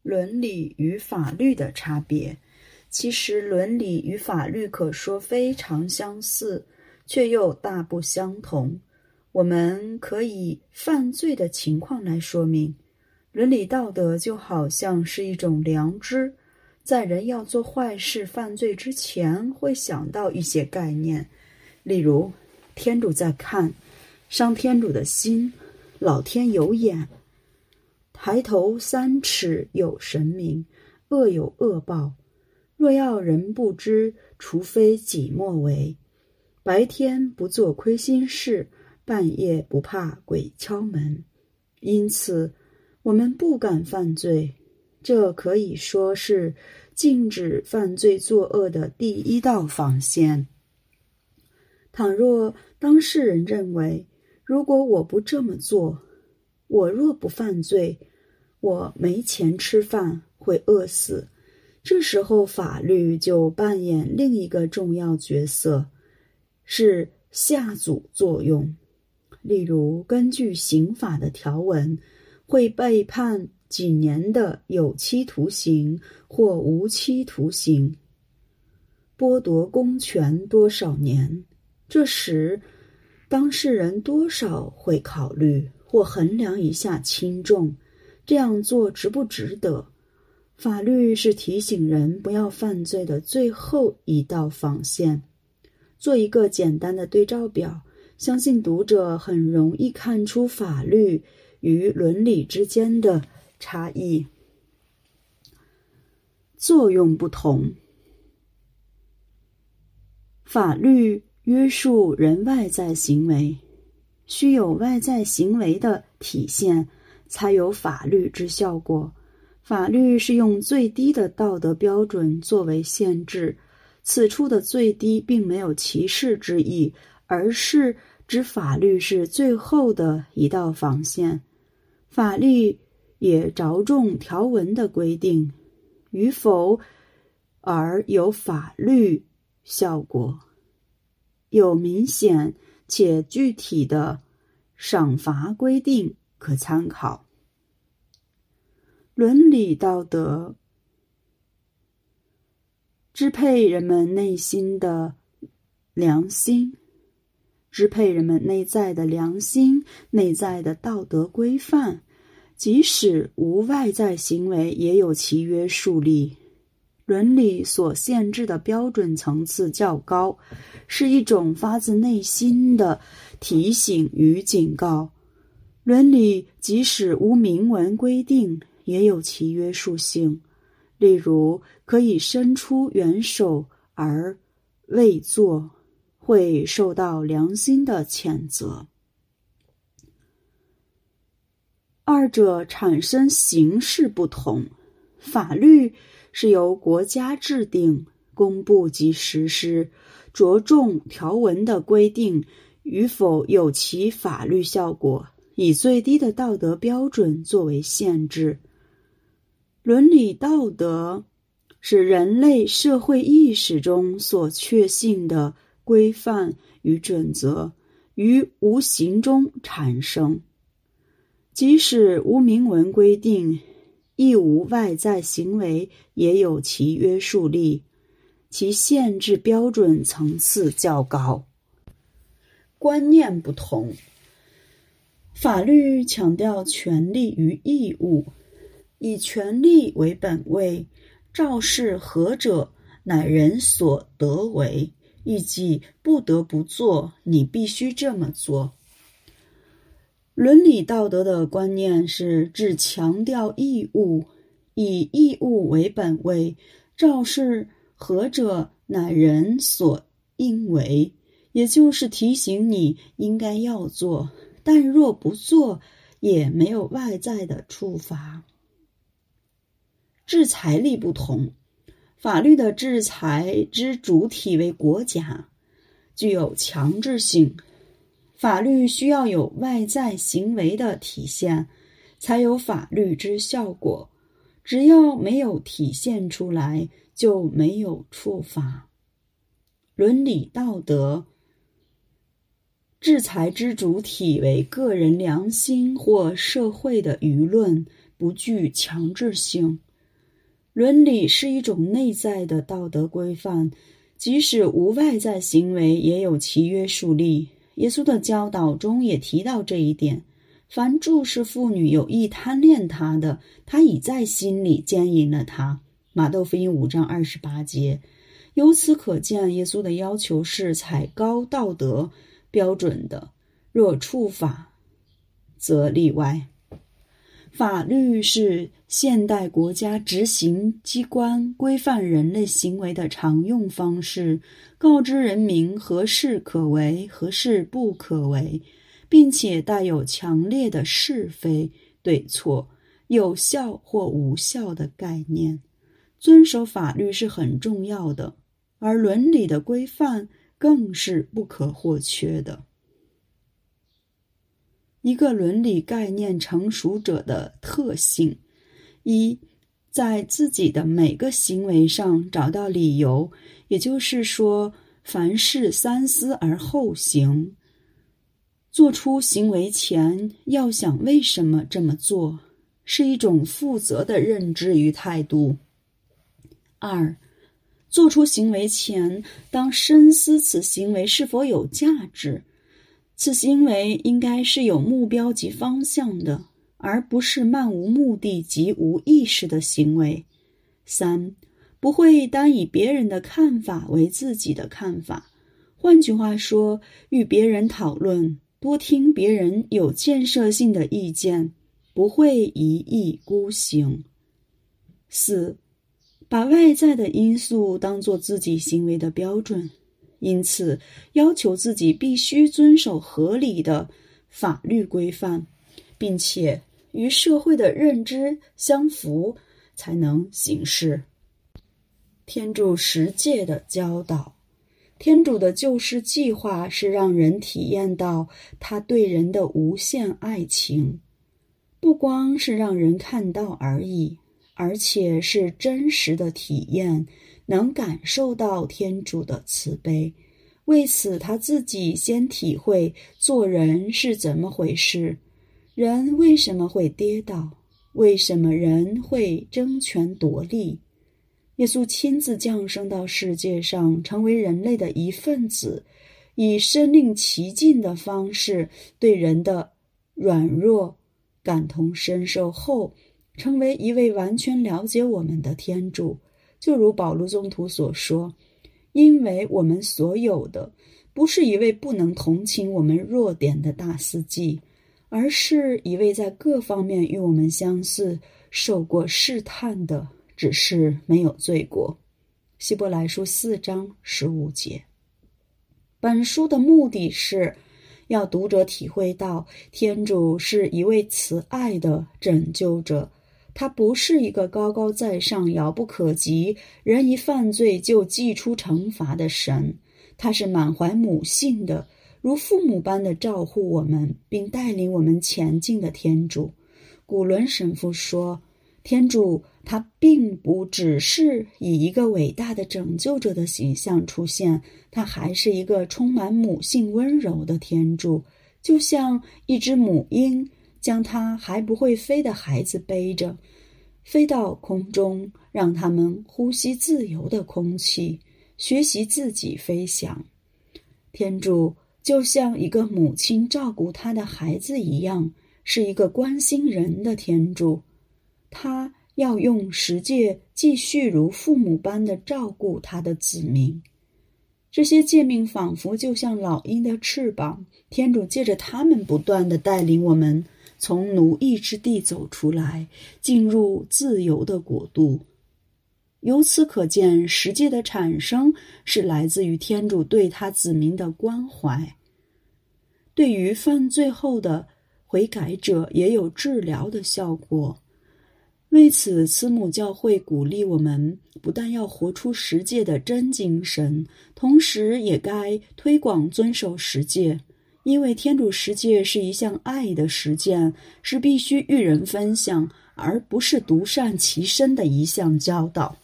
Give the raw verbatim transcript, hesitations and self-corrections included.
伦理与法律的差别。其实伦理与法律可说非常相似，却又大不相同。我们可以犯罪的情况来说明。伦理道德就好像是一种良知，在人要做坏事犯罪之前会想到一些概念，例如天主在看，伤天主的心，老天有眼，抬头三尺有神明，恶有恶报，若要人不知，除非己莫为。白天不做亏心事，半夜不怕鬼敲门。因此我们不敢犯罪，这可以说是禁止犯罪作恶的第一道防线。倘若当事人认为，如果我不这么做，我若不犯罪，我没钱吃饭，会饿死，这时候法律就扮演另一个重要角色，是下阻作用。例如根据刑法的条文，会被判几年的有期徒刑或无期徒刑，剥夺公权多少年。这时当事人多少会考虑或衡量一下轻重，这样做值不值得。法律是提醒人不要犯罪的最后一道防线。做一个简单的对照表，相信读者很容易看出法律与伦理之间的差异。作用不同。法律约束人外在行为，须有外在行为的体现，才有法律之效果。法律是用最低的道德标准作为限制，此处的最低并没有歧视之意，而是指法律是最后的一道防线。法律也着重条文的规定与否而有法律效果，有明显且具体的赏罚规定可参考。伦理道德支配人们内心的良心，支配人们内在的良心，内在的道德规范，即使无外在行为也有其约束力。伦理所限制的标准层次较高，是一种发自内心的提醒与警告。伦理即使无明文规定，也有其约束性，例如可以伸出援手而未做，会受到良心的谴责。二者产生形式不同，法律是由国家制定、公布及实施，着重条文的规定与否有其法律效果，以最低的道德标准作为限制。伦理道德是人类社会意识中所确信的规范与准则，于无形中产生。即使无明文规定，亦无外在行为也有其约束力，其限制标准层次较高。观念不同。法律强调权利与义务，以权利为本位，肇事何者，乃人所得为，以及不得不做，你必须这么做。伦理道德的观念是只强调义务，以义务为本位，肇事何者，乃人所应为，也就是提醒你应该要做，但若不做，也没有外在的处罚。制裁力不同。法律的制裁之主体为国家，具有强制性。法律需要有外在行为的体现，才有法律之效果。只要没有体现出来，就没有处罚。伦理道德制裁之主体为个人良心或社会的舆论，不具强制性。 伦理是一种内在的道德规范，即使无外在行为也有其约束力。耶稣的教导中也提到这一点，凡注视妇女有意贪恋她的，他已在心里奸淫了她。马窦福音五章二十八节。由此可见，耶稣的要求是采高道德标准的，若触法则例外。法律是现代国家执行机关规范人类行为的常用方式，告知人民何事可为，何事不可为，并且带有强烈的是非、对错、有效或无效的概念。遵守法律是很重要的，而伦理的规范更是不可或缺的。一个伦理概念成熟者的特性：一，在自己的每个行为上找到理由，也就是说，凡事三思而后行。做出行为前要想为什么这么做，是一种负责的认知与态度。二，做出行为前当深思此行为是否有价值，此行为应该是有目标及方向的，而不是漫无目的及无意识的行为。三，不会单以别人的看法为自己的看法，换句话说，与别人讨论，多听别人有建设性的意见，不会一意孤行。四，把外在的因素当作自己行为的标准，因此要求自己必须遵守合理的法律规范，并且与社会的认知相符，才能行事。天主十诫的教导。天主的救世计划是让人体验到他对人的无限爱情，不光是让人看到而已，而且是真实的体验，能感受到天主的慈悲。为此，他自己先体会做人是怎么回事，人为什么会跌倒，为什么人会争权夺利。耶稣亲自降生到世界上，成为人类的一份子，以身临其境的方式对人的软弱感同身受后，成为一位完全了解我们的天主。就如保禄宗徒所说，因为我们所有的不是一位不能同情我们弱点的大司祭，而是一位在各方面与我们相似，受过试探的，只是没有罪过。希伯来书四章十五节。本书的目的是要读者体会到天主是一位慈爱的拯救者，他不是一个高高在上、遥不可及，人一犯罪就祭出惩罚的神，他是满怀母性的，如父母般的照护我们，并带领我们前进的天主。古伦神父说，天主他并不只是以一个伟大的拯救者的形象出现，他还是一个充满母性温柔的天主，就像一只母鹰将他还不会飞的孩子背着，飞到空中，让他们呼吸自由的空气，学习自己飞翔。天主就像一个母亲照顾她的孩子一样，是一个关心人的天主。他要用十诫继续如父母般的照顾他的子民。这些诫命仿佛就像老鹰的翅膀，天主借着他们不断地带领我们从奴役之地走出来，进入自由的国度。由此可见，十诫的产生是来自于天主对他子民的关怀。对于犯罪后的悔改者也有治疗的效果。为此，慈母教会鼓励我们不但要活出十诫的真精神，同时也该推广遵守十诫，因为天主十诫是一项爱的实践，是必须与人分享，而不是独善其身的一项教导。